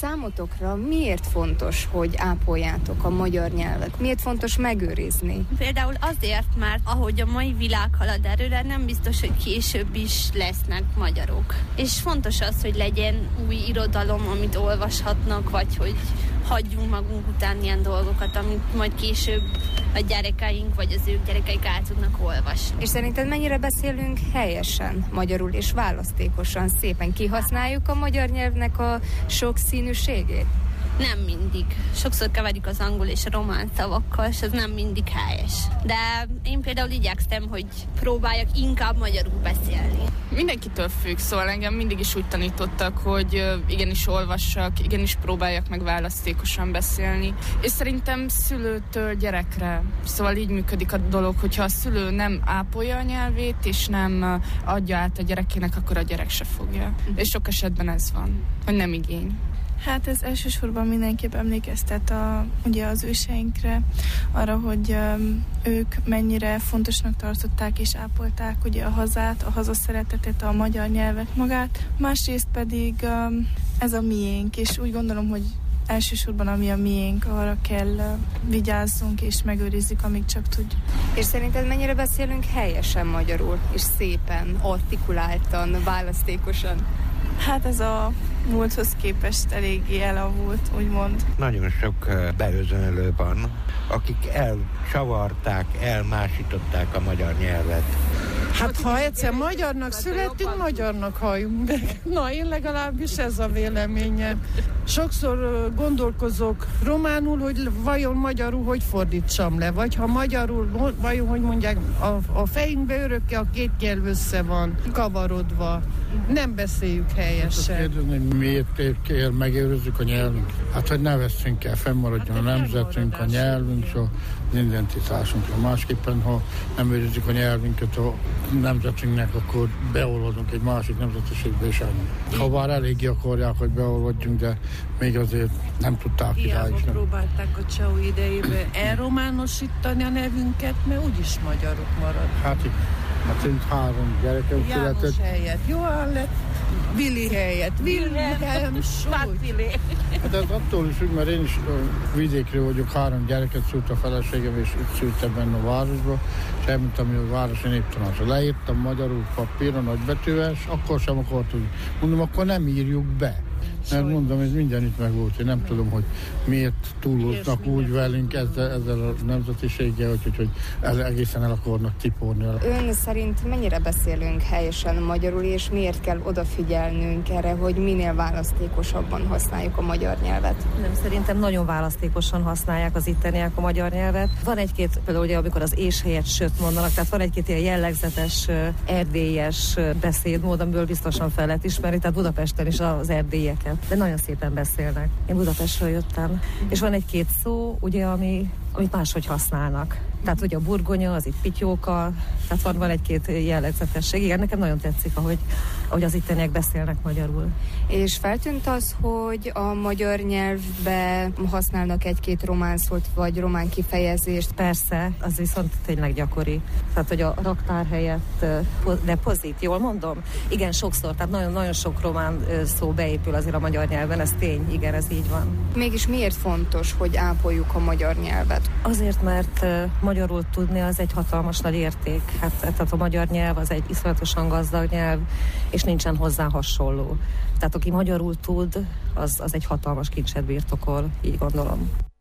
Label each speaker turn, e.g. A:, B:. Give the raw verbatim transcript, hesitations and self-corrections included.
A: Számotokra miért fontos, hogy ápoljátok a magyar nyelvet? Miért fontos megőrizni?
B: Például azért, mert ahogy a mai világ halad előre, nem biztos, hogy később is lesznek magyarok. És fontos az, hogy legyen új irodalom, amit olvashatnak, vagy hogy hagyjunk magunk után ilyen dolgokat, amit majd később a gyerekeink, vagy az ő gyerekeik át tudnak olvasni.
A: És szerinted mennyire beszélünk helyesen magyarul és választékosan, szépen kihasználjuk a magyar nyelvnek a sokszínűségét?
B: Nem mindig. Sokszor keverjük az angol és a román szavakkal, és ez nem mindig helyes. De én például igyekszem, hogy próbáljak inkább magyarul beszélni.
C: Mindenkitől függ, szóval engem mindig is úgy tanítottak, hogy igenis olvassak, igenis próbáljak meg választékosan beszélni. És szerintem szülőtől gyerekre. Szóval így működik a dolog, hogyha a szülő nem ápolja a nyelvét, és nem adja át a gyerekének, akkor a gyerek se fogja. És sok esetben ez van, hogy nem igény.
D: Hát ez elsősorban mindenképp emlékeztet a, ugye az őseinkre, arra, hogy um, ők mennyire fontosnak tartották és ápolták ugye a hazát, a hazaszeretetet, a magyar nyelvet magát. Másrészt pedig um, ez a miénk, és úgy gondolom, hogy elsősorban ami a miénk, arra kell uh, vigyázzunk és megőrizzük, amíg csak tudjuk.
A: És szerinted mennyire beszélünk helyesen magyarul, és szépen, artikuláltan, választékosan?
D: Hát ez a múlthoz képest eléggé elavult, úgymond.
E: Nagyon sok beözönlő van, akik elcsavarták, elmásították a magyar nyelvet.
F: Hát ha egyszer magyarnak születünk, magyarnak halljunk meg. Na, én legalábbis ez a véleményem. Sokszor gondolkozok románul, hogy vajon magyarul hogy fordítsam le, vagy ha magyarul, vajon hogy mondják, a, a fejünkbe örökké a két nyelv össze van kavarodva. Nem beszéljük helyesen.
G: Kérdezni, miért kell megőrizzük a nyelvünk? Hát, hogy ne veszünk el, fennmaradjon hát, a nemzetünk, a nyelvünk, so, az identitásunk. Másképpen, ha nem őrizzük a nyelvünket a nemzetünknek, akkor beolvadunk egy másik nemzetiségbe is. Ha bár eléggé akarják, hogy beolvadjunk, de még azért nem tudták idáig.
F: Hiába próbálták a Csau idejében elrománosítani a nevünket, mert úgyis magyarok marad.
G: Hát igen. Hát így három gyerekem született.
F: János helyett Johann lett, Willi helyett Wilhelm, Súly.
G: Hát ez attól is, mert én is vidékről vagyok, három gyereket szült a feleségem, és itt szültem benne a városba, és elmentem, hogy a városi néptanácsra. Leírtam magyarul papíron, nagybetűvel, és akkor sem akartuk. Mondom, akkor nem írjuk be. Mert mondom, ez mindenütt meg volt. Én nem tudom, hogy miért túloznak úgy velünk ezzel, ezzel a nemzetiséggel, hogy, hogy ez egészen el akarnak tipórni.
A: Ön szerint mennyire beszélünk helyesen magyarul, és miért kell odafigyelnünk erre, hogy minél választékosabban használjuk a magyar nyelvet?
H: Nem, szerintem nagyon választékosan használják az itteniek a magyar nyelvet. Van egy-két, például ugye, amikor az és helyett söt mondanak, tehát van egy-két ilyen jellegzetes erdélyes beszédmód, amiből biztosan fel lehet ismerni, tehát Budapesten is az erdélyeket. De nagyon szépen beszélnek. Én Budapestről jöttem. És van egy-két szó, ugye, ami, amit máshogy használnak. Tehát ugye a burgonya, az itt pityóka, tehát van, van egy-két jellegzetesség. Igen, nekem nagyon tetszik, ahogy, ahogy az itteniek beszélnek magyarul.
A: És feltűnt az, hogy a magyar nyelvbe használnak egy-két román szót, vagy román kifejezést?
H: Persze, az viszont tényleg gyakori. Tehát, hogy a raktár helyett, de pozit, jól mondom? Igen, sokszor, tehát nagyon-nagyon sok román szó beépül azért a magyar nyelven, ez tény, igen, ez így van.
A: Mégis miért fontos, hogy ápoljuk a magyar nyelvet?
H: Azért, mert magyarul tudni az egy hatalmas nagy érték. Hát, tehát a magyar nyelv az egy iszonyatosan gazdag nyelv, és nincsen hozzá hasonló. Tehát aki magyarul tud, az, az egy hatalmas kincset birtokol, így gondolom.